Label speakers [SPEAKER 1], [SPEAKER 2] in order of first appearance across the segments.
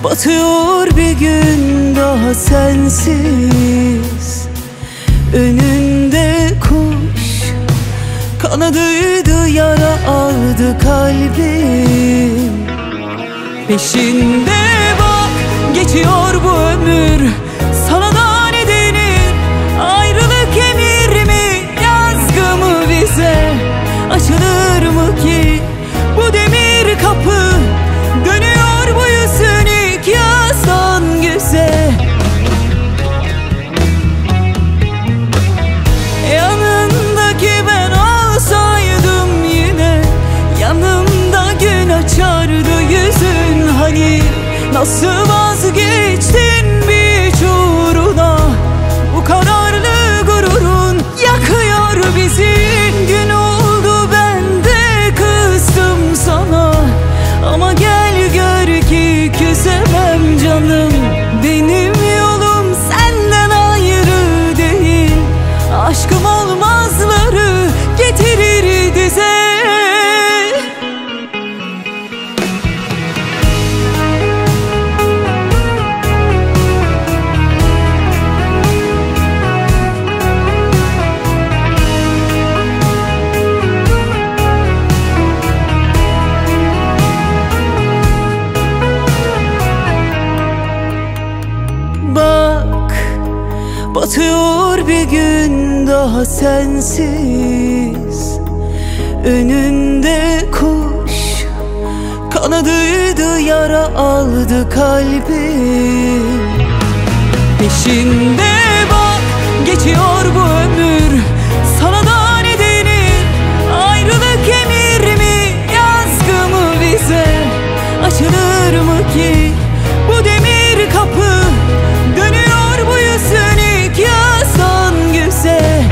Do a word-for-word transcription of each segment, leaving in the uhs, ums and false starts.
[SPEAKER 1] Batıyor bir gün daha sensiz. Önünde kuş kanadıydı, yara aldı kalbim. Peşinde bak, geçiyor bu ömür. Sana da ne denir? Ayrılık emir mi, yazgı mı bize? Açılır mı ki bu demir kapı? Dönüyor bu yüzün ilk yazdan güze. Yanındaki ben olsaydım yine, yanımda gün açardı yüzün. Hani nasıl vazgeçtin bir uğruna? Bu kararlı gururun yakıyor bizi. Gün oldu ben de kızdım sana, ama gel gör ki küsemem canım. Benim yolum senden ayrı değil. Aşkım olmazları getirir dize. Bak, batıyor bir gün daha sensiz. Önünde kuş kanadıydı, yara aldı kalbim. Peşinde bak, geçiyor bu ömür. Sana da ne denir? Ayrılık emir mi, yazgı mı bize? Açılır mı ki bu demir kapı? Dönüyor bu yüzün ilk yazdan güze.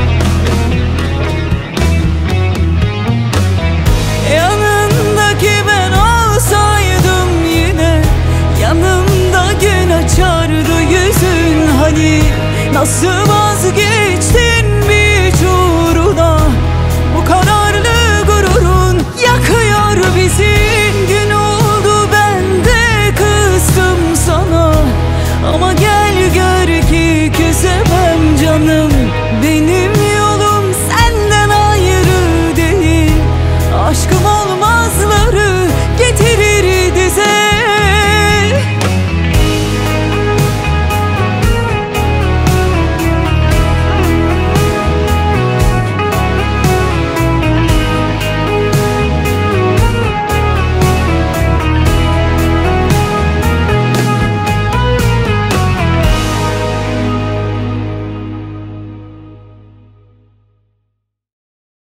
[SPEAKER 1] Yanındaki ben olsaydım yine, yanımda gün açardı yüzün. Hani nasıl